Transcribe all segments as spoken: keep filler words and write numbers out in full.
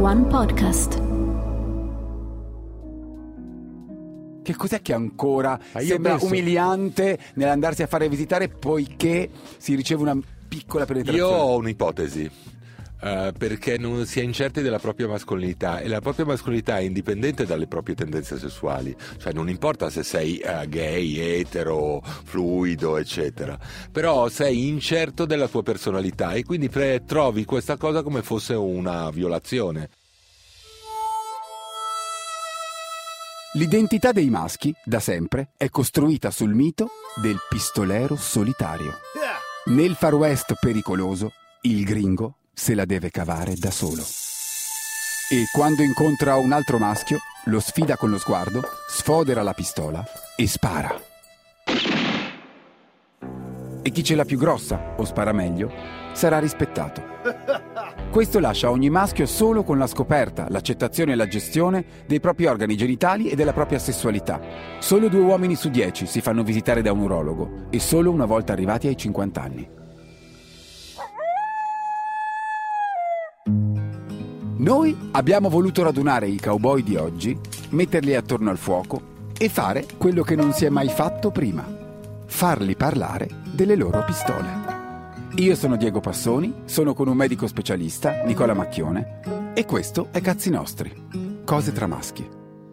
One Podcast. Che cos'è che ancora Ah, io sembra penso- umiliante nell'andarsi a fare visitare poiché si riceve una piccola penetrazione? Io ho un'ipotesi. eh, perché non si è incerti della propria mascolinità, e la propria mascolinità è indipendente dalle proprie tendenze sessuali, cioè non importa se sei eh, gay, etero, fluido, eccetera, però sei incerto della tua personalità e quindi pre- trovi questa cosa come fosse una violazione. L'identità dei maschi, da sempre, è costruita sul mito del pistolero solitario. Nel Far West pericoloso, il gringo se la deve cavare da solo. E quando incontra un altro maschio, lo sfida con lo sguardo, sfodera la pistola e spara. E chi ce l'ha più grossa o spara meglio sarà rispettato. Questo lascia ogni maschio solo con la scoperta, l'accettazione e la gestione dei propri organi genitali e della propria sessualità. Solo due uomini su dieci si fanno visitare da un urologo e solo una volta arrivati ai cinquanta anni. Noi abbiamo voluto radunare i cowboy di oggi, metterli attorno al fuoco e fare quello che non si è mai fatto prima: farli parlare delle loro pistole. Io sono Diego Passoni, sono con un medico specialista, Nicola Macchione, e questo è Cazzi Nostri, cose tra maschi.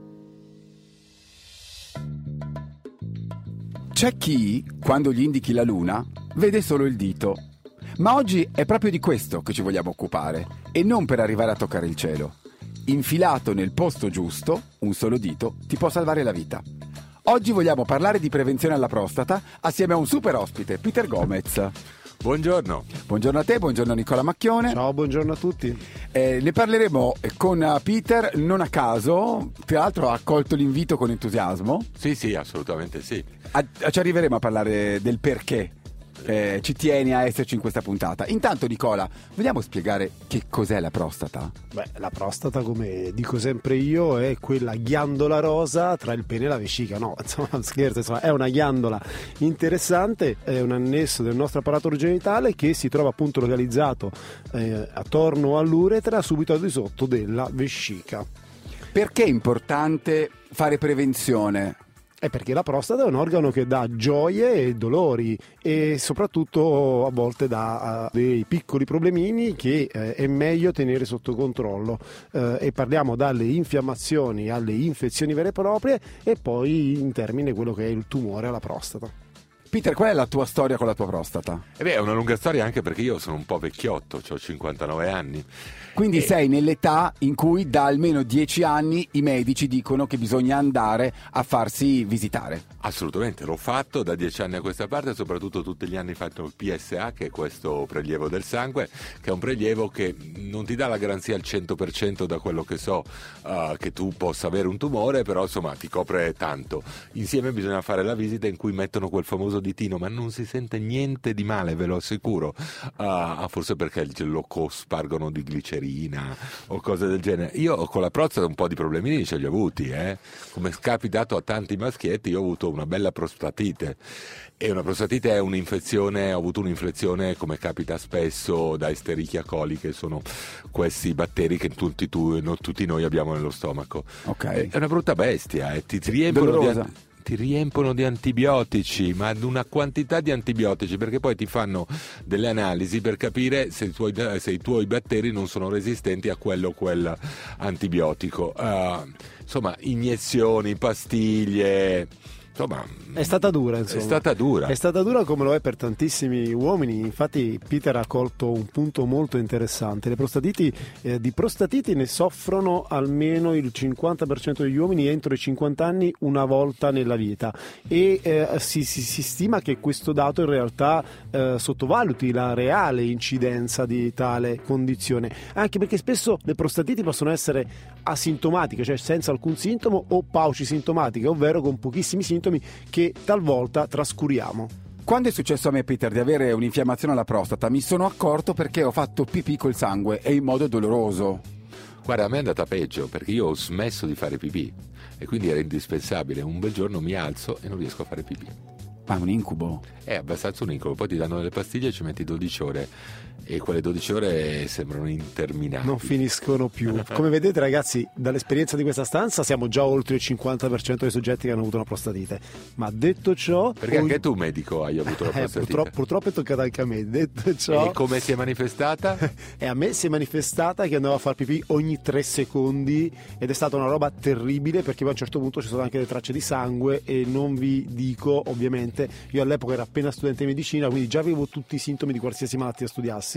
C'è chi, quando gli indichi la luna, vede solo il dito. Ma oggi è proprio di questo che ci vogliamo occupare, e non per arrivare a toccare il cielo. Infilato nel posto giusto, un solo dito ti può salvare la vita. Oggi vogliamo parlare di prevenzione alla prostata assieme a un super ospite, Peter Gomez. Buongiorno. Buongiorno a te, buongiorno Nicola Macchione. Ciao, buongiorno a tutti. Eh, ne parleremo con Peter non a caso, tra l'altro ha accolto l'invito con entusiasmo. Sì, sì, assolutamente sì. A- ci arriveremo a parlare del perché eh, ci tieni a esserci in questa puntata. Intanto Nicola, vogliamo spiegare che cos'è la prostata? Beh, la prostata, come dico sempre io, è quella ghiandola rosa tra il pene e la vescica. No, insomma, scherzo, insomma, è una ghiandola interessante, è un annesso del nostro apparato genitale che si trova appunto localizzato eh, attorno all'uretra, subito al di sotto della vescica. Perché è importante fare prevenzione? È perché la prostata è un organo che dà gioie e dolori e soprattutto a volte dà uh, dei piccoli problemini che eh, è meglio tenere sotto controllo, eh, e parliamo dalle infiammazioni alle infezioni vere e proprie e poi in termine quello che è il tumore alla prostata. Peter, qual è la tua storia con la tua prostata? E beh, è una lunga storia anche perché io sono un po' vecchiotto, ho cinquantanove anni. Quindi E- sei nell'età in cui da almeno dieci anni i medici dicono che bisogna andare a farsi visitare. Assolutamente, l'ho fatto da dieci anni a questa parte, soprattutto tutti gli anni fatto il P S A, che è questo prelievo del sangue, che è un prelievo che non ti dà la garanzia al cento per cento da quello che so uh, che tu possa avere un tumore, però insomma ti copre tanto. Insieme bisogna fare la visita in cui mettono quel famoso ditino, ma non si sente niente di male, ve lo assicuro, uh, forse perché lo cospargono di glicerina o cose del genere. Io con la prostata un po' di problemini ce li ho avuti, eh? Come è capitato a tanti maschietti, io ho avuto una bella prostatite, e una prostatite è un'infezione, ho avuto un'infezione, come capita spesso, da Escherichia coli, che sono questi batteri che tutti, tu, no, tutti noi abbiamo nello stomaco. Ok. È una brutta bestia, eh? ti, ti riempiono di Dolorosa. an- ti riempiono di antibiotici, ma di una quantità di antibiotici, perché poi ti fanno delle analisi per capire se i tuoi, se i tuoi batteri non sono resistenti a quello o quel antibiotico. Uh, insomma, iniezioni, pastiglie, insomma, È stata dura, insomma. È stata dura. È stata dura come lo è per tantissimi uomini. Infatti Peter ha colto un punto molto interessante. Le prostatiti, eh, di prostatiti ne soffrono almeno il cinquanta per cento degli uomini entro i cinquanta anni una volta nella vita, e eh, si, si, si stima che questo dato in realtà eh, sottovaluti la reale incidenza di tale condizione, anche perché spesso le prostatiti possono essere asintomatiche, cioè senza alcun sintomo, o paucisintomatiche, ovvero con pochissimi sintomi che talvolta trascuriamo. Quando è successo a me, Peter, di avere un'infiammazione alla prostata, mi sono accorto perché ho fatto pipì col sangue e in modo doloroso. Guarda, a me è andata peggio, perché io ho smesso di fare pipì e quindi era indispensabile. Un bel giorno mi alzo e non riesco a fare pipì. Ma è un incubo. È abbastanza un incubo, poi ti danno delle pastiglie e ci metti dodici ore e quelle dodici ore sembrano interminabili. Non finiscono più. Come vedete ragazzi, dall'esperienza di questa stanza siamo già oltre il cinquanta per cento dei soggetti che hanno avuto una prostatite. Ma detto ciò... Perché ogni... anche tu medico hai avuto la prostatite. Eh, purtroppo, purtroppo è toccata anche a me. Detto ciò... E come si è manifestata? E a me si è manifestata che andavo a far pipì ogni tre secondi ed è stata una roba terribile, perché poi a un certo punto ci sono anche le tracce di sangue e non vi dico, ovviamente, io all'epoca ero appena studente di medicina, quindi già avevo tutti i sintomi di qualsiasi malattia studiassi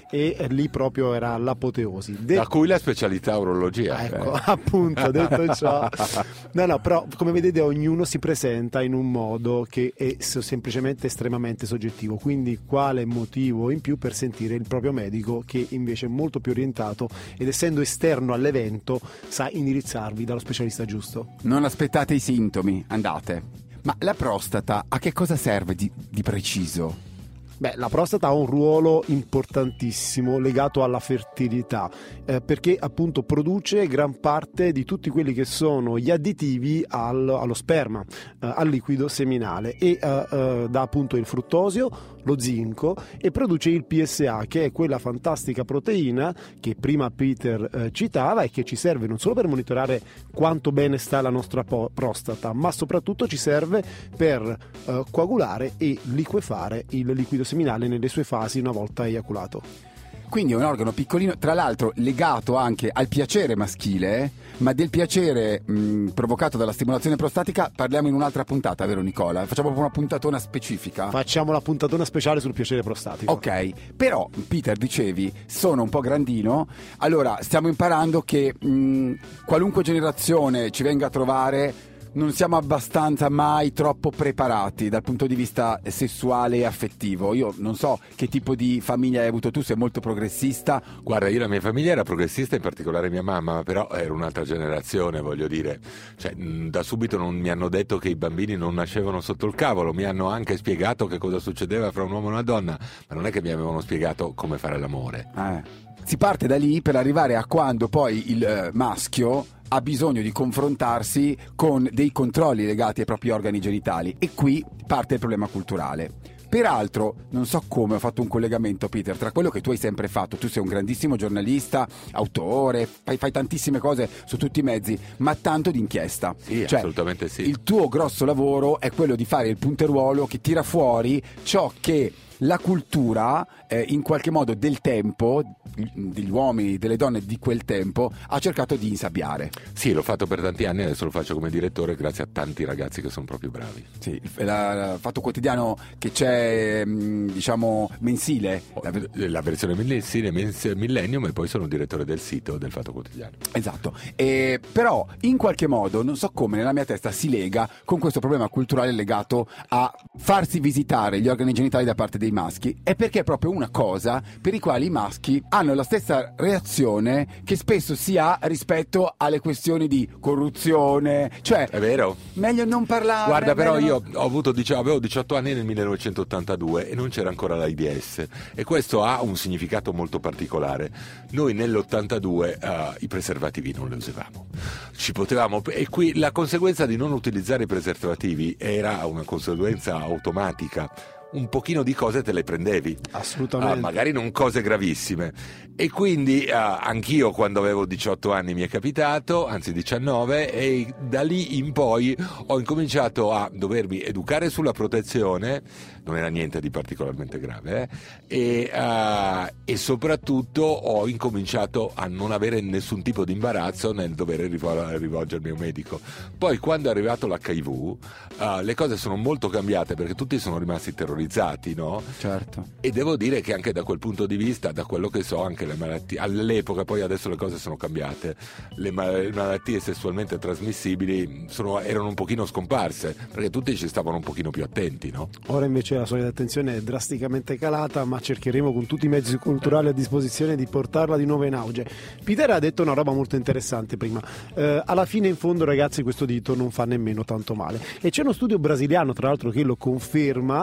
e lì proprio era l'apoteosi. De- da cui la specialità urologia. Ecco, eh. appunto, detto ciò. No, no, però come vedete ognuno si presenta in un modo che è semplicemente estremamente soggettivo, quindi quale motivo in più per sentire il proprio medico, che invece è molto più orientato ed essendo esterno all'evento sa indirizzarvi dallo specialista giusto. Non aspettate i sintomi, andate. Ma la prostata a che cosa serve di, di preciso? Beh, la prostata ha un ruolo importantissimo legato alla fertilità, eh, perché appunto produce gran parte di tutti quelli che sono gli additivi al, allo sperma, eh, al liquido seminale, e eh, eh, dà appunto il fruttosio, lo zinco, e produce il P S A, che è quella fantastica proteina che prima Peter eh, citava e che ci serve non solo per monitorare quanto bene sta la nostra po- prostata, ma soprattutto ci serve per eh, coagulare e liquefare il liquido seminale nelle sue fasi una volta eiaculato. Quindi è un organo piccolino, tra l'altro legato anche al piacere maschile, eh? Ma del piacere mh, provocato dalla stimolazione prostatica parliamo in un'altra puntata, vero Nicola? Facciamo proprio una puntatona specifica. Facciamo la puntatona speciale sul piacere prostatico. Ok, però Peter dicevi, sono un po' grandino, allora stiamo imparando che mh, qualunque generazione ci venga a trovare non siamo abbastanza mai troppo preparati dal punto di vista sessuale e affettivo. Io non so che tipo di famiglia hai avuto tu, sei molto progressista. Guarda, io la mia famiglia era progressista, in particolare mia mamma, però era un'altra generazione, voglio dire. Cioè, da subito non mi hanno detto che i bambini non nascevano sotto il cavolo, mi hanno anche spiegato che cosa succedeva fra un uomo e una donna, ma non è che mi avevano spiegato come fare l'amore. Eh. Si parte da lì per arrivare a quando poi il eh, maschio ha bisogno di confrontarsi con dei controlli legati ai propri organi genitali, e qui parte il problema culturale. Peraltro, non so come ho fatto un collegamento, Peter, tra quello che tu hai sempre fatto. Tu sei un grandissimo giornalista, autore, fai, fai tantissime cose su tutti i mezzi, ma tanto di inchiesta. Sì, cioè, assolutamente sì. Il tuo grosso lavoro è quello di fare il punteruolo che tira fuori ciò che la cultura, eh, in qualche modo del tempo, degli uomini, delle donne di quel tempo, ha cercato di insabbiare. Sì, l'ho fatto per tanti anni, adesso lo faccio come direttore grazie a tanti ragazzi che sono proprio bravi. Sì, il Fatto Quotidiano che c'è, diciamo, mensile. La, la versione mensile, Millennium, e poi sono direttore del sito del Fatto Quotidiano. Esatto, e, però in qualche modo, non so come, nella mia testa si lega con questo problema culturale legato a farsi visitare gli organi genitali da parte dei maschi, è perché è proprio una cosa per i quali i maschi hanno la stessa reazione che spesso si ha rispetto alle questioni di corruzione, cioè è vero, meglio non parlare. Guarda, però meglio... io ho avuto, diciamo, avevo diciotto anni nel millenovecentottantadue e non c'era ancora l'AIDS, e questo ha un significato molto particolare. Noi nell'ottantadue uh, i preservativi non li usavamo, ci potevamo, e qui la conseguenza di non utilizzare i preservativi era una conseguenza automatica. Un pochino di cose te le prendevi, assolutamente, uh, magari non cose gravissime, e quindi uh, anch'io quando avevo diciotto anni mi è capitato, anzi diciannove, e da lì in poi ho incominciato a dovermi educare sulla protezione. Non era niente di particolarmente grave, eh? e, uh, e soprattutto ho incominciato a non avere nessun tipo di imbarazzo nel dover rivol- rivolgermi a un medico. Poi quando è arrivato l'H I V uh, le cose sono molto cambiate, perché tutti sono rimasti terrorizzati, no? Certo. E devo dire che anche da quel punto di vista, da quello che so, anche le malattie all'epoca, poi adesso le cose sono cambiate, le malattie sessualmente trasmissibili sono, erano un pochino scomparse, perché tutti ci stavano un pochino più attenti, no? Ora invece la soglia di attenzione è drasticamente calata, ma cercheremo con tutti i mezzi culturali a disposizione di portarla di nuovo in auge. Peter ha detto una roba molto interessante prima, eh, alla fine in fondo ragazzi questo dito non fa nemmeno tanto male, e c'è uno studio brasiliano tra l'altro che lo conferma, eh,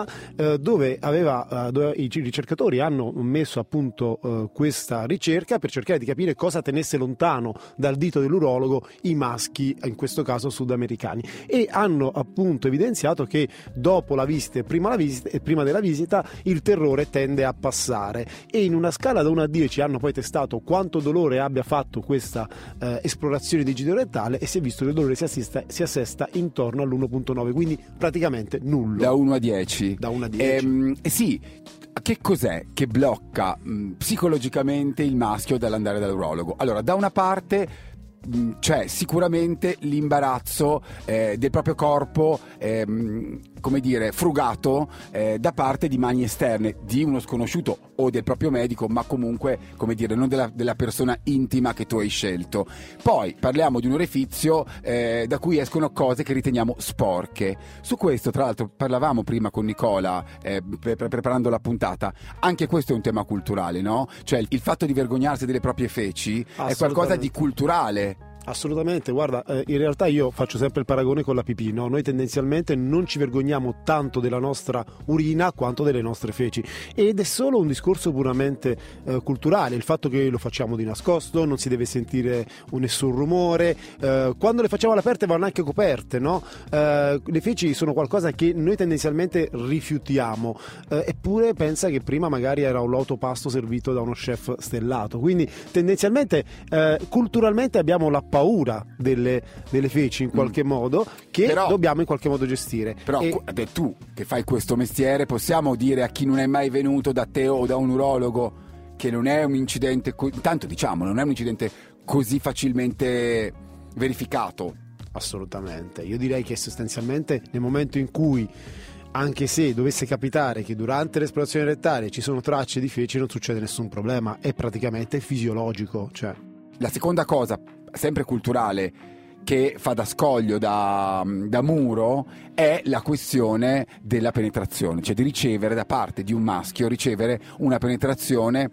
eh, dove, aveva, eh, dove i ricercatori hanno messo a punto eh, questa ricerca per cercare di capire cosa tenesse lontano dal dito dell'urologo i maschi, in questo caso sudamericani, e hanno appunto evidenziato che dopo la visita e prima, la visita, e prima della visita il terrore tende a passare, e in una scala da uno a dieci hanno poi testato quanto dolore abbia fatto questa eh, esplorazione digitorettale, e si è visto che il dolore si, assista, si assesta intorno all'uno virgola nove, quindi praticamente nullo. Da uno a dieci. Da uno a dieci. Ehm, eh sì, che cos'è che blocca mh, psicologicamente il maschio dall'andare dall'urologo? Allora, da una parte mh, c'è sicuramente l'imbarazzo eh, del proprio corpo, ehm, come dire, frugato eh, da parte di mani esterne di uno sconosciuto o del proprio medico, ma comunque, come dire, non della, della persona intima che tu hai scelto. Poi parliamo di un orifizio eh, da cui escono cose che riteniamo sporche. Su questo, tra l'altro, parlavamo prima con Nicola eh, pre- preparando la puntata. Anche questo è un tema culturale, no? Cioè il, il fatto di vergognarsi delle proprie feci è qualcosa di culturale. Assolutamente, guarda, eh, in realtà io faccio sempre il paragone con la pipì, no? Noi tendenzialmente non ci vergogniamo tanto della nostra urina quanto delle nostre feci, ed è solo un discorso puramente eh, culturale, il fatto che lo facciamo di nascosto, non si deve sentire un nessun rumore, eh, quando le facciamo all'aperto vanno anche coperte, no? Eh, le feci sono qualcosa che noi tendenzialmente rifiutiamo, eh, eppure pensa che prima magari era un lautopasto servito da uno chef stellato, quindi tendenzialmente eh, culturalmente abbiamo la paura delle, delle feci in qualche mm. modo che però, dobbiamo in qualche modo gestire. Però e... beh, tu che fai questo mestiere, possiamo dire a chi non è mai venuto da te o da un urologo che non è un incidente, co- tanto diciamo non è un incidente così facilmente verificato? Assolutamente, io direi che sostanzialmente nel momento in cui, anche se dovesse capitare che durante l'esplorazione rettale ci sono tracce di feci, non succede nessun problema, è praticamente fisiologico. Cioè. La seconda cosa, sempre culturale, che fa da scoglio, da, da muro, è la questione della penetrazione, cioè di ricevere da parte di un maschio, ricevere una penetrazione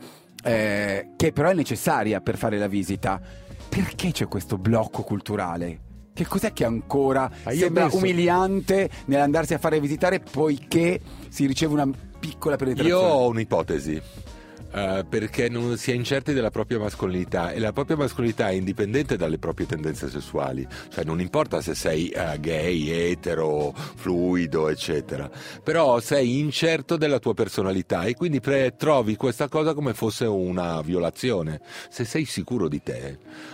eh, che però è necessaria per fare la visita. Perché c'è questo blocco culturale? Che cos'è che ancora ah, sembra penso... umiliante nell'andarsi a fare visitare poiché si riceve una piccola penetrazione? Io ho un'ipotesi. Uh, perché non si è incerti della propria mascolinità, e la propria mascolinità è indipendente dalle proprie tendenze sessuali, cioè non importa se sei uh, gay, etero, fluido, eccetera, però sei incerto della tua personalità e quindi pre- trovi questa cosa come fosse una violazione. Se sei sicuro di te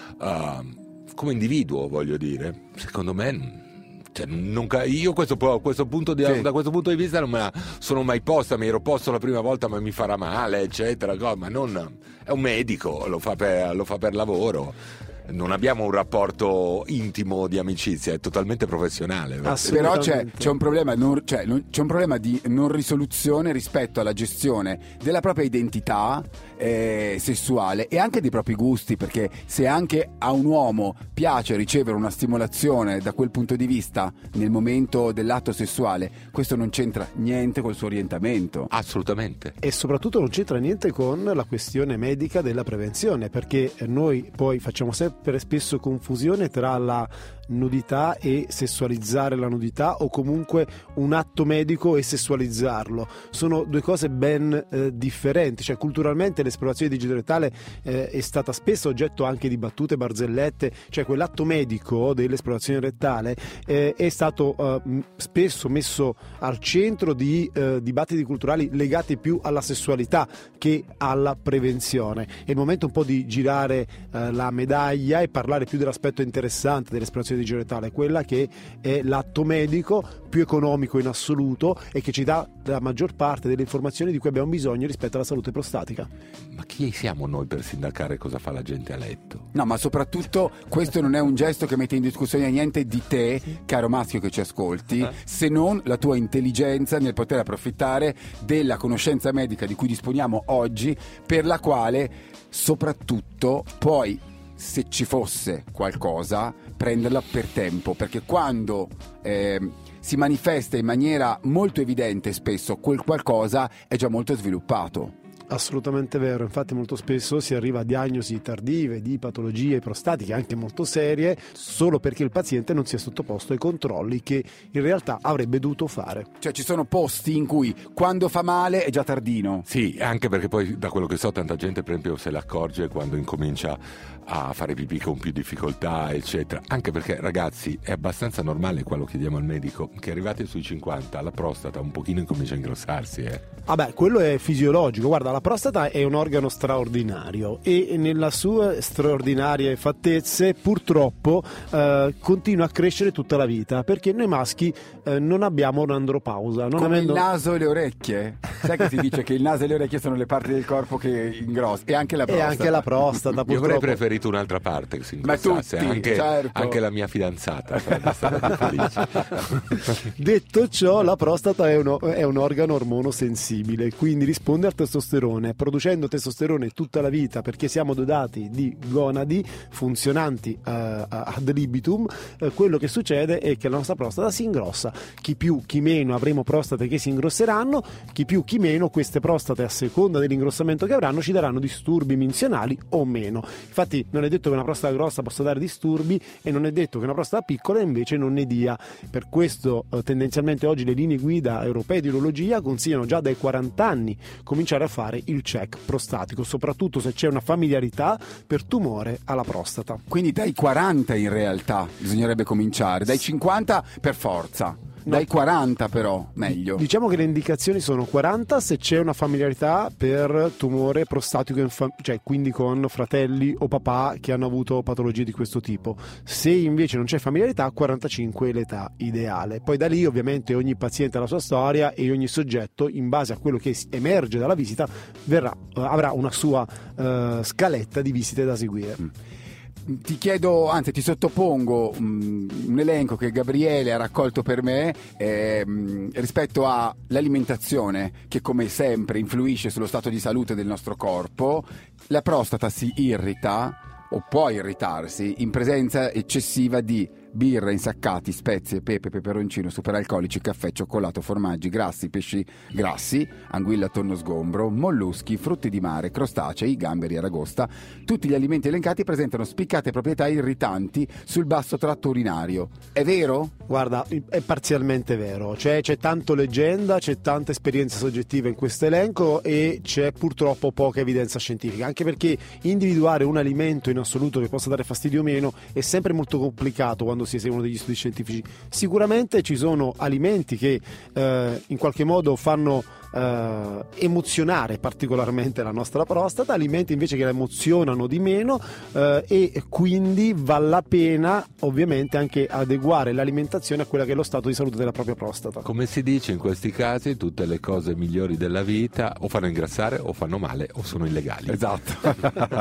uh, come individuo, voglio dire, secondo me Cioè, non, io questo, questo punto di, sì. da questo punto di vista non me la sono mai posta, mi ero posto la prima volta ma mi farà male eccetera, ma non, è un medico, lo fa per, lo fa per lavoro, non abbiamo un rapporto intimo di amicizia, è totalmente professionale. Però c'è, c'è un problema non, cioè, non, c'è un problema di non risoluzione rispetto alla gestione della propria identità eh, sessuale e anche dei propri gusti, perché se anche a un uomo piace ricevere una stimolazione da quel punto di vista nel momento dell'atto sessuale, questo non c'entra niente col suo orientamento. Assolutamente. E soprattutto non c'entra niente con la questione medica della prevenzione, perché noi poi facciamo sempre per spesso confusione tra la nudità e sessualizzare la nudità, o comunque un atto medico e sessualizzarlo. Sono due cose ben eh, differenti, cioè culturalmente l'esplorazione digitorettale eh, è stata spesso oggetto anche di battute, barzellette, cioè quell'atto medico dell'esplorazione rettale eh, è stato eh, spesso messo al centro di eh, dibattiti culturali legati più alla sessualità che alla prevenzione. È il momento un po' di girare eh, la medaglia e parlare più dell'aspetto interessante dell'esplorazione digitorettale, quella che è l'atto medico più economico in assoluto e che ci dà la maggior parte delle informazioni di cui abbiamo bisogno rispetto alla salute prostatica. Ma chi siamo noi per sindacare cosa fa la gente a letto? No, ma soprattutto questo non è un gesto che mette in discussione niente di te, caro maschio che ci ascolti, uh-huh. se non la tua intelligenza nel poter approfittare della conoscenza medica di cui disponiamo oggi, per la quale soprattutto poi, se ci fosse qualcosa, prenderla per tempo, perché quando eh, si manifesta in maniera molto evidente spesso quel qualcosa è già molto sviluppato. Assolutamente vero, infatti molto spesso si arriva a diagnosi tardive di patologie prostatiche anche molto serie solo perché il paziente non si è sottoposto ai controlli che in realtà avrebbe dovuto fare. Cioè ci sono posti in cui quando fa male è già tardino. Sì, anche perché poi da quello che so tanta gente per esempio se ne accorge quando incomincia a fare pipì con più difficoltà eccetera, anche perché ragazzi è abbastanza normale, qua lo chiediamo al medico, che arrivati sui cinquanta la prostata un pochino incomincia a ingrossarsi. Eh. Vabbè, quello è fisiologico, guarda, la prostata è un organo straordinario e nella sue straordinarie fattezze purtroppo eh, continua a crescere tutta la vita perché noi maschi eh, non abbiamo un'andropausa. Non Come avendo... il naso e le orecchie. Sai che si dice che il naso e le orecchie sono le parti del corpo che ingrossano, e anche la prostata. E anche la prostata, purtroppo. Io avrei preferito un'altra parte che si ingrossasse, tutti, anche, certo. anche la mia fidanzata sarebbe stata più felice. Detto ciò, la prostata è, uno, è un organo ormonosensibile, quindi risponde al testosterone, producendo testosterone tutta la vita perché siamo dotati di gonadi funzionanti uh, ad libitum. Uh, quello che succede è che la nostra prostata si ingrossa, chi più chi meno avremo prostate che si ingrosseranno, chi più chi meno queste prostate a seconda dell'ingrossamento che avranno ci daranno disturbi minzionali o meno. Infatti non è detto che una prostata grossa possa dare disturbi e non è detto che una prostata piccola invece non ne dia. Per questo uh, tendenzialmente oggi le linee guida europee di urologia consigliano già dai quaranta anni cominciare a fare il check prostatico, soprattutto se c'è una familiarità per tumore alla prostata. Quindi dai quaranta in realtà bisognerebbe cominciare, dai cinquanta per forza. No. Dai quaranta però meglio. Diciamo che le indicazioni sono quaranta se c'è una familiarità per tumore prostatico, in fam- cioè quindi con fratelli o papà che hanno avuto patologie di questo tipo. Se invece non c'è familiarità, quarantacinque è l'età ideale. Poi da lì ovviamente ogni paziente ha la sua storia e ogni soggetto in base a quello che emerge dalla visita verrà, avrà una sua uh, scaletta di visite da seguire. Mm. Ti chiedo, anzi ti sottopongo um, un elenco che Gabriele ha raccolto per me ehm, rispetto all'alimentazione che come sempre influisce sullo stato di salute del nostro corpo. La prostata si irrita o può irritarsi in presenza eccessiva di birra, insaccati, spezie, pepe, peperoncino, superalcolici, caffè, cioccolato, formaggi, grassi, pesci grassi, anguilla, tonno sgombro, molluschi, frutti di mare, crostacei, gamberi, aragosta. Tutti gli alimenti elencati presentano spiccate proprietà irritanti sul basso tratto urinario. È vero? Guarda, è parzialmente vero, cioè, c'è tanto leggenda, c'è tanta esperienza soggettiva in questo elenco e c'è purtroppo poca evidenza scientifica, anche perché individuare un alimento in assoluto che possa dare fastidio o meno è sempre molto complicato quando si eseguono degli studi scientifici. Sicuramente ci sono alimenti che eh, in qualche modo fanno Uh, emozionare particolarmente la nostra prostata, alimenti invece che la emozionano di meno uh, e quindi vale la pena ovviamente anche adeguare l'alimentazione a quella che è lo stato di salute della propria prostata. Come si dice in questi casi, tutte le cose migliori della vita o fanno ingrassare o fanno male o sono illegali. Esatto.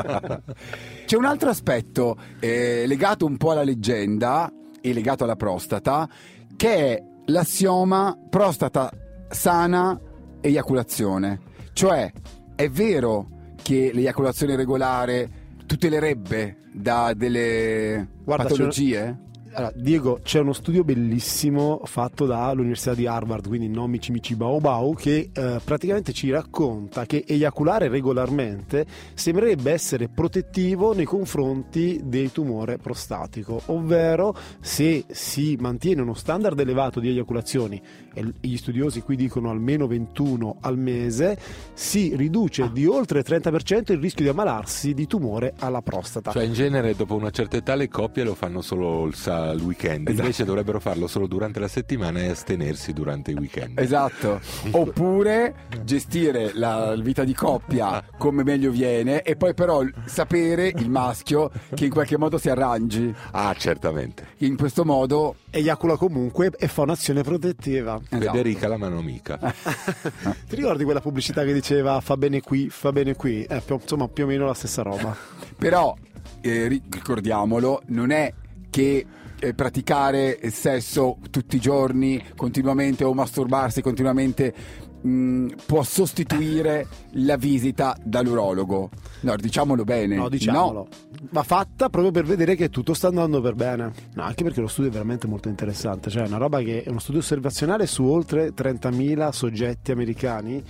C'è un altro aspetto eh, legato un po' alla leggenda e legato alla prostata, che è l'assioma prostata sana eiaculazione. Cioè, è vero che l'eiaculazione regolare tutelerebbe da delle Guarda, patologie? Allora, Diego, c'è uno studio bellissimo fatto dall'Università di Harvard, quindi non Mici Mici Bau Bau, che eh, praticamente ci racconta che eiaculare regolarmente sembrerebbe essere protettivo nei confronti del tumore prostatico, ovvero se si mantiene uno standard elevato di eiaculazioni, e gli studiosi qui dicono almeno ventuno al mese, si riduce ah. di oltre il trenta per cento il rischio di ammalarsi di tumore alla prostata. Cioè in genere dopo una certa età le coppie lo fanno solo il sa- il weekend, invece esatto. dovrebbero farlo solo durante la settimana e astenersi durante i weekend. Esatto. Oppure gestire la vita di coppia come meglio viene e poi però sapere il maschio che in qualche modo si arrangi. Ah, certamente. In questo modo eiacula comunque e fa un'azione protettiva. Esatto. Federica la mano amica. Ti ricordi quella pubblicità che diceva fa bene qui, fa bene qui? Eh, più, insomma più o meno la stessa roba. Però eh, ricordiamolo, non è che eh, praticare sesso tutti i giorni continuamente o masturbarsi continuamente mh, può sostituire la visita dall'urologo. No, diciamolo bene. No, diciamolo. No. Va fatta proprio per vedere che tutto sta andando per bene. No, anche perché lo studio è veramente molto interessante. Cioè è una roba che è uno studio osservazionale su oltre trentamila soggetti americani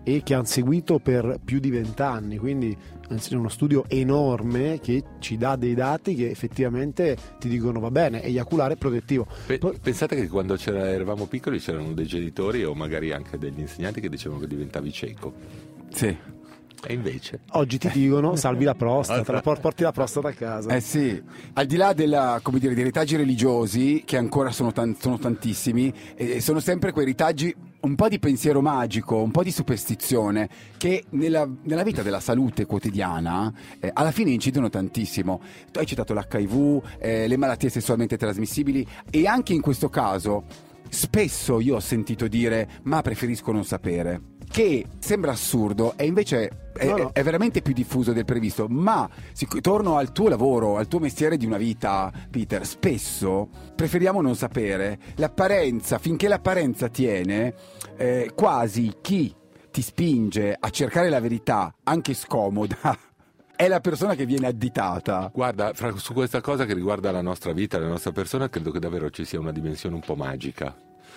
e che hanno seguito per più di vent'anni, quindi è uno studio enorme che ci dà dei dati che effettivamente ti dicono va bene, eiaculare è protettivo. Pe- Poi, pensate che quando c'era, eravamo piccoli c'erano dei genitori o magari anche degli insegnanti che dicevano che diventavi cieco. Sì. E invece oggi ti dicono salvi la prostata, la por- porti la prostata a casa. Eh sì, al di là della, come dire, dei retaggi religiosi che ancora sono, tan- sono tantissimi, eh, sono sempre quei retaggi un po' di pensiero magico, un po' di superstizione che nella, nella vita della salute quotidiana eh, alla fine incidono tantissimo. Tu hai citato l'H I V, eh, le malattie sessualmente trasmissibili, e anche in questo caso spesso io ho sentito dire ma preferisco non sapere, che sembra assurdo e invece è, no, no. è veramente più diffuso del previsto. Ma sic- torno al tuo lavoro, al tuo mestiere di una vita, Peter, spesso preferiamo non sapere. L'apparenza, finché l'apparenza tiene, eh, quasi chi ti spinge a cercare la verità, anche scomoda, è la persona che viene additata. Guarda, fra, su questa cosa che riguarda la nostra vita, la nostra persona, credo che davvero ci sia una dimensione un po' magica.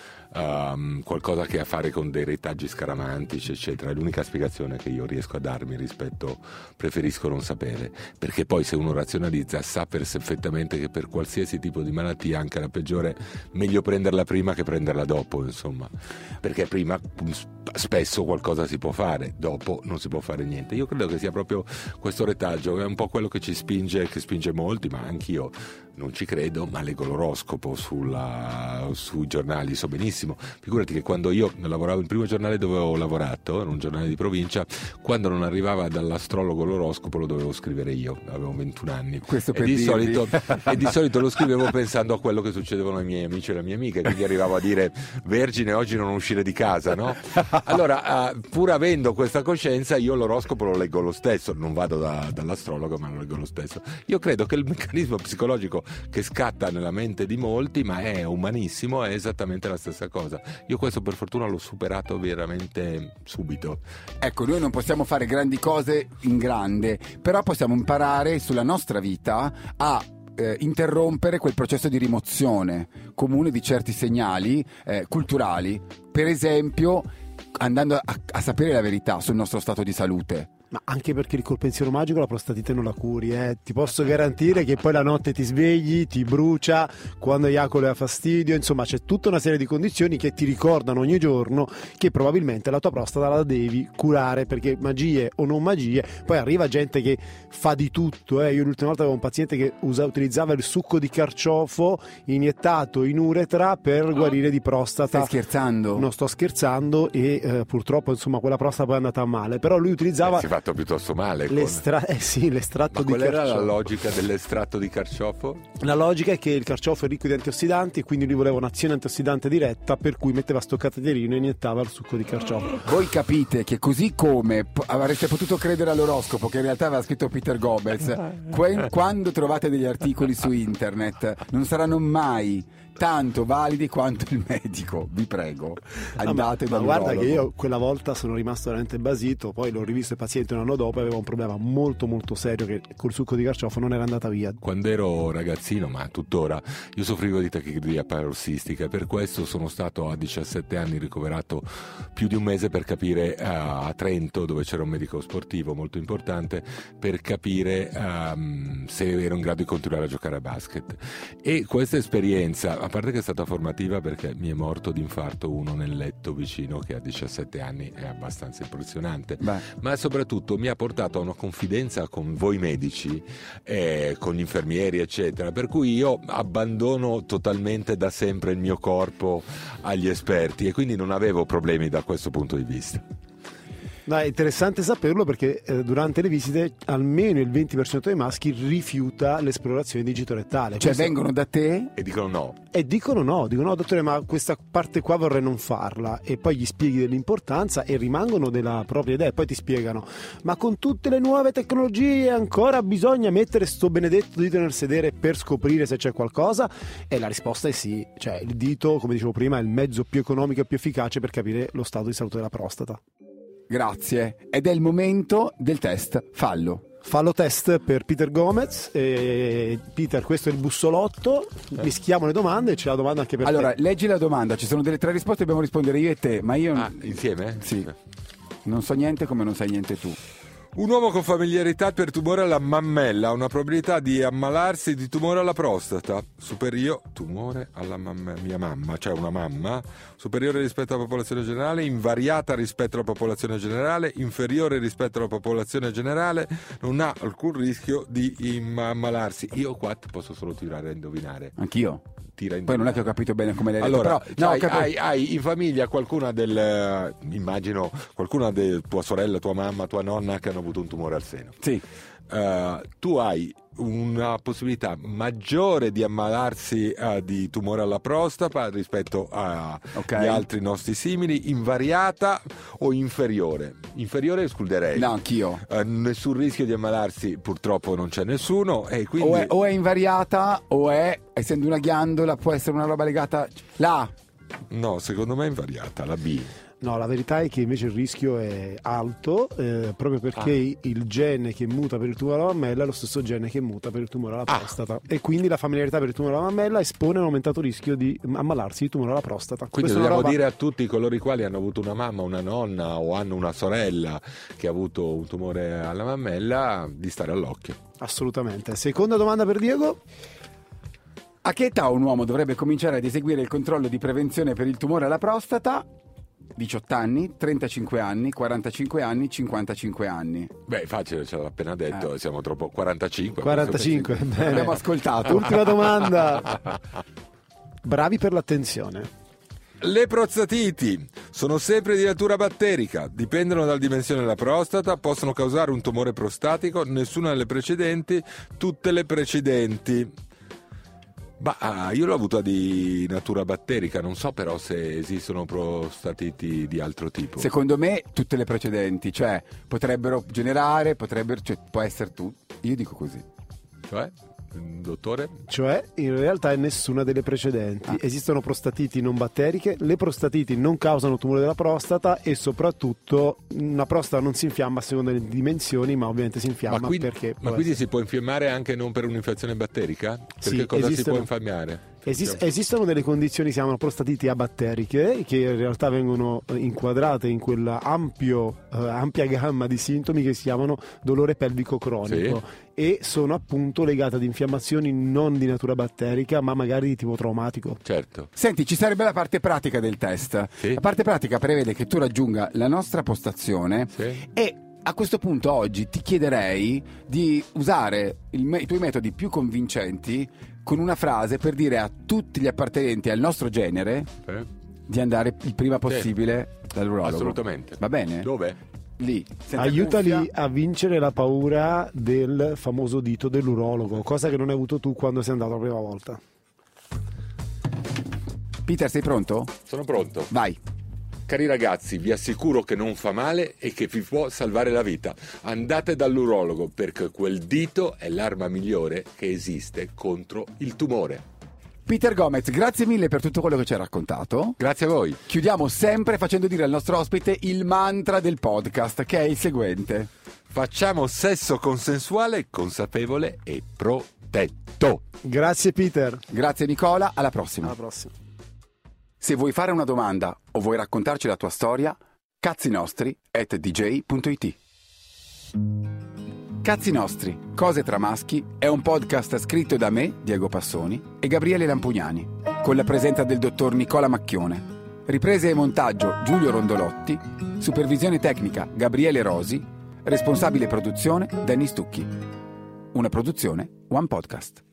Um, qualcosa che ha a fare con dei retaggi scaramantici eccetera. È l'unica spiegazione che io riesco a darmi rispetto preferisco non sapere, perché poi se uno razionalizza sa perfettamente che per qualsiasi tipo di malattia, anche la peggiore, meglio prenderla prima che prenderla dopo, insomma, perché prima spesso qualcosa si può fare, dopo non si può fare niente. Io credo che sia proprio questo retaggio, è un po' quello che ci spinge, che spinge molti, ma anch'io non ci credo, ma leggo l'oroscopo sulla, sui giornali, so benissimo. Figurati che quando io lavoravo, il primo giornale dove ho lavorato, era un giornale di provincia, quando non arrivava dall'astrologo l'oroscopo lo dovevo scrivere io, avevo ventuno anni. Questo per e, di dirvi. solito, e di solito lo scrivevo pensando a quello che succedevano ai miei amici e alle mie amiche, quindi arrivavo a dire vergine oggi non uscire di casa, no? Allora, uh, pur avendo questa coscienza, io l'oroscopo lo leggo lo stesso, non vado da, dall'astrologo ma lo leggo lo stesso. Io credo che il meccanismo psicologico che scatta nella mente di molti, ma è umanissimo, è esattamente la stessa cosa. Io questo per fortuna l'ho superato veramente subito. Ecco, noi non possiamo fare grandi cose in grande, però possiamo imparare sulla nostra vita a eh, interrompere quel processo di rimozione comune di certi segnali eh, culturali, per esempio andando a, a sapere la verità sul nostro stato di salute. Ma anche perché col pensiero magico la prostatite non la curi, eh. Ti posso garantire che poi la notte ti svegli, ti brucia, quando eiacoli ha fastidio, insomma c'è tutta una serie di condizioni che ti ricordano ogni giorno che probabilmente la tua prostata la devi curare, perché magie o non magie, poi arriva gente che fa di tutto, eh. Io l'ultima volta avevo un paziente che usa, utilizzava il succo di carciofo iniettato in uretra per guarire di prostata. Stai scherzando? Non sto scherzando e eh, purtroppo insomma quella prostata poi è andata male, però lui utilizzava... Eh, piuttosto male con... L'estra... eh sì, l'estratto Ma di qual carciofo. era la logica dell'estratto di carciofo? La logica è che il carciofo è ricco di antiossidanti e quindi lui voleva un'azione antiossidante diretta, per cui metteva sto cateterino e iniettava il succo di carciofo. Voi capite che così come p- avreste potuto credere all'oroscopo che in realtà aveva scritto Peter Gomez, que- quando trovate degli articoli su internet non saranno mai tanto validi quanto il medico, vi prego, andate no, ma, ma dall'urologo. guarda che io quella volta sono rimasto veramente basito, poi l'ho rivisto il paziente un anno dopo e aveva un problema molto molto serio che col succo di carciofo non era andata via. Quando ero ragazzino, ma tuttora, io soffrivo di tachicardia parossistica e per questo sono stato a diciassette anni ricoverato più di un mese per capire uh, a Trento, dove c'era un medico sportivo molto importante, per capire um, se ero in grado di continuare a giocare a basket. E questa esperienza, a parte che è stata formativa perché mi è morto d'infarto uno nel letto vicino che a diciassette anni è abbastanza impressionante. Beh. Ma soprattutto mi ha portato a una confidenza con voi medici, eh, con gli infermieri eccetera, per cui io abbandono totalmente da sempre il mio corpo agli esperti e quindi non avevo problemi da questo punto di vista. No, è interessante saperlo perché eh, durante le visite almeno il venti per cento dei maschi rifiuta l'esplorazione digitorettale. Cioè Questo... vengono da te e dicono no. E dicono no, dicono no dottore, ma questa parte qua vorrei non farla, e poi gli spieghi dell'importanza e rimangono della propria idea e poi ti spiegano ma con tutte le nuove tecnologie ancora bisogna mettere sto benedetto dito nel sedere per scoprire se c'è qualcosa? E la risposta è sì, cioè il dito, come dicevo prima, è il mezzo più economico e più efficace per capire lo stato di salute della prostata. Grazie, ed è il momento del test fallo. Fallo test per Peter Gomez. E Peter, questo è il bussolotto, eh. mischiamo le domande e c'è la domanda anche per allora, te. Allora, leggi la domanda, ci sono delle tre risposte, dobbiamo rispondere io e te, ma io... Ah, insieme? Sì. Non so niente come non sai niente tu. Un uomo con familiarità per tumore alla mammella ha una probabilità di ammalarsi di tumore alla prostata superiore, tumore alla mamma, mia mamma, cioè una mamma, superiore rispetto alla popolazione generale, invariata rispetto alla popolazione generale, inferiore rispetto alla popolazione generale, non ha alcun rischio di ammalarsi. Io qua ti posso solo tirare a indovinare. Anch'io. Tira Poi non è che ho capito bene come l'hai allora, detto, però no, hai, cap- hai, hai in famiglia qualcuna del immagino qualcuna di tua sorella, tua mamma, tua nonna che hanno avuto un tumore al seno. Sì. Uh, tu hai una possibilità maggiore di ammalarsi uh, di tumore alla prostata rispetto agli okay. altri nostri simili, invariata o inferiore? Inferiore escluderei. No, anch'io. Uh, nessun rischio di ammalarsi, purtroppo non c'è nessuno. E quindi... o, è, o è invariata o è, essendo una ghiandola, può essere una roba legata. La No, secondo me è invariata, la B. No, la verità è che invece il rischio è alto, eh, proprio perché ah. il gene che muta per il tumore alla mammella è lo stesso gene che muta per il tumore alla prostata. Ah. E quindi la familiarità per il tumore alla mammella espone un aumentato rischio di ammalarsi di tumore alla prostata. Quindi Questa dobbiamo roba... dire a tutti coloro i quali hanno avuto una mamma, una nonna o hanno una sorella che ha avuto un tumore alla mammella di stare all'occhio. Assolutamente. Seconda domanda per Diego. A che età un uomo dovrebbe cominciare ad eseguire il controllo di prevenzione per il tumore alla prostata? diciotto anni, trentacinque anni, quarantacinque anni, cinquantacinque anni. Beh, facile, ce l'ha appena detto, eh. siamo troppo quarantacinque. quarantacinque, bene. Abbiamo ascoltato. Ultima domanda. Bravi per l'attenzione. Le prostatiti sono sempre di natura batterica, dipendono dalla dimensione della prostata, possono causare un tumore prostatico, nessuna delle precedenti, tutte le precedenti. Bah, io l'ho avuta di natura batterica, non so però se esistono prostatiti di altro tipo. Secondo me tutte le precedenti, cioè potrebbero generare, potrebbero, cioè, può essere tu. Io dico così. Cioè? Dottore? Cioè, in realtà è nessuna delle precedenti. Ah. Esistono prostatiti non batteriche, le prostatiti non causano tumore della prostata e soprattutto una prostata non si infiamma a seconda delle dimensioni, ma ovviamente si infiamma ma quindi, perché... Ma quindi essere... si può infiammare anche non per un'infezione batterica? Perché sì, cosa esistono... si può infiammare? Esist- esistono delle condizioni che si chiamano prostatiti abatteriche che in realtà vengono inquadrate in quella ampio, eh, ampia gamma di sintomi che si chiamano dolore pelvico cronico, sì. E sono appunto legate ad infiammazioni non di natura batterica ma magari di tipo traumatico. Certo. Senti, ci sarebbe la parte pratica del test. Sì. La parte pratica prevede che tu raggiunga la nostra postazione, sì. E a questo punto oggi ti chiederei di usare il me- i tuoi metodi più convincenti con una frase per dire a tutti gli appartenenti al nostro genere eh? di andare il prima possibile sì. dall'urologo. Assolutamente. Va bene? Dove? Lì. Aiutali cuffia. a vincere la paura del famoso dito dell'urologo, cosa che non hai avuto tu quando sei andato la prima volta. Peter, sei pronto? Sono pronto. Vai. Cari ragazzi, vi assicuro che non fa male e che vi può salvare la vita. Andate dall'urologo perché quel dito è l'arma migliore che esiste contro il tumore. Peter Gomez, grazie mille per tutto quello che ci hai raccontato. Grazie a voi. Chiudiamo sempre facendo dire al nostro ospite il mantra del podcast, che è il seguente. Facciamo sesso consensuale, consapevole e protetto. Grazie Peter. Grazie Nicola, alla prossima. Alla prossima. Se vuoi fare una domanda o vuoi raccontarci la tua storia, cazzinosstri at d j punto i t. Cazzi Nostri, Cose tra maschi è un podcast scritto da me, Diego Passoni, e Gabriele Lampugnani, con la presenza del dottor Nicola Macchione. Riprese e montaggio Giulio Rondolotti, supervisione tecnica Gabriele Rosi, responsabile produzione Danny Stucchi. Una produzione One Podcast.